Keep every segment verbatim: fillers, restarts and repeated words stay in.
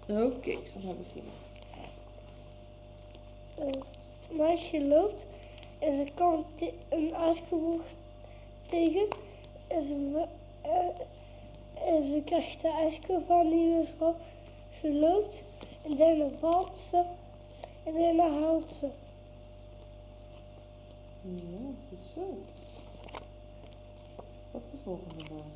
Oké, okay, ga maar beginnen. Een meisje loopt en ze komt een ijsboog tegen en ze, uh, en ze krijgt de ijsboog van die mevrouw. Ze loopt en daarna valt ze en daarna huilt ze. Ja, goed zo. Wat de volgende dan?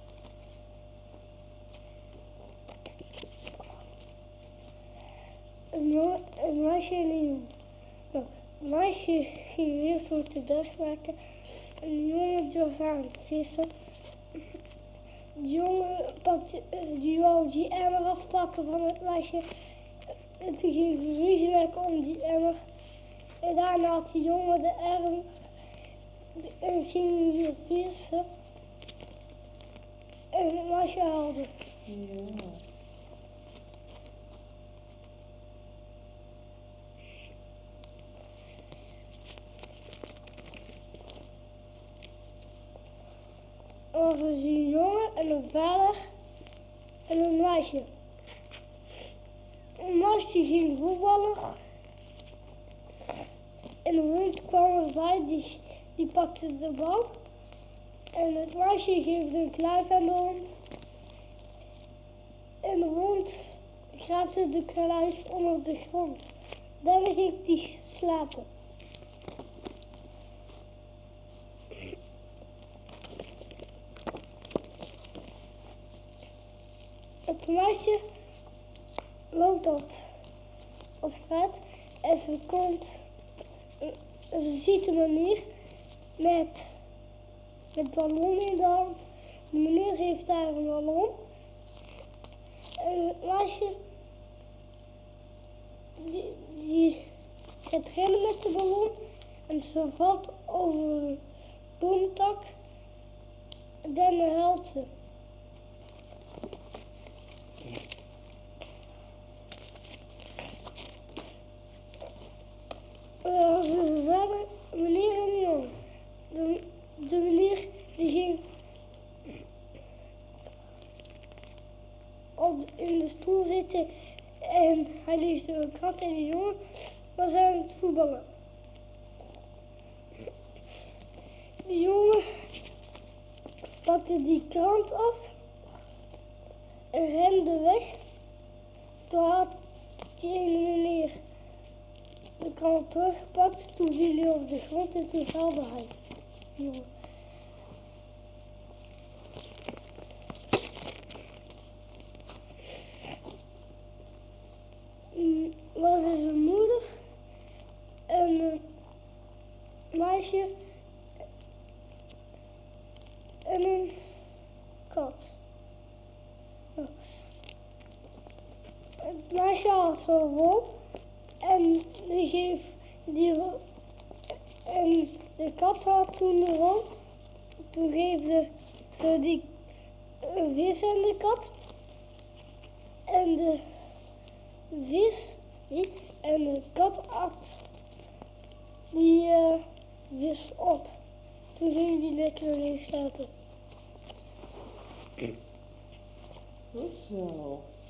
Een, een meisje en een jongen. Nou, een meisje ging heel goed de dag maken en een jongen die was aan het vissen. De jongen pakte, die wou die emmer afpakken van het meisje en toen ging ze ruzie maken om die emmer. En daarna had die jongen de emmer en ging weer vissen en het meisje haalde. Ja. Er was dus een jongen en een vader en een meisje. Een meisje ging voetballen en een hond kwam erbij, die, die pakte de bal. En het meisje geeft een kluif aan de hond. En de hond graafde de kluif onder de grond. Daarna ging hij slapen. Het meisje loopt op, op straat en ze komt, ze ziet een meneer met, met ballon in de hand. De meneer heeft daar een ballon. En het meisje die, die gaat rennen met de ballon en ze valt over een boomtak en daarna huilt ze. Er was een vader, meneer en een jongen. De, de meneer die ging op, in de stoel zitten en hij leesde een krant en de jongen was aan het voetballen. De jongen pakte die krant af en rende weg. Toen had die ene meneer de krant teruggepakt, toen viel hij op de grond en toen huilde hij. Jongen. Was er zijn moeder en een meisje en een kat. Het meisje had zo'n wol en die geef die en de kat had toen de wol. Toen geefde ze die een vis aan de kat en de vis en de kat at die uh, vis op. Toen ging die lekker weer slapen. Goed zo.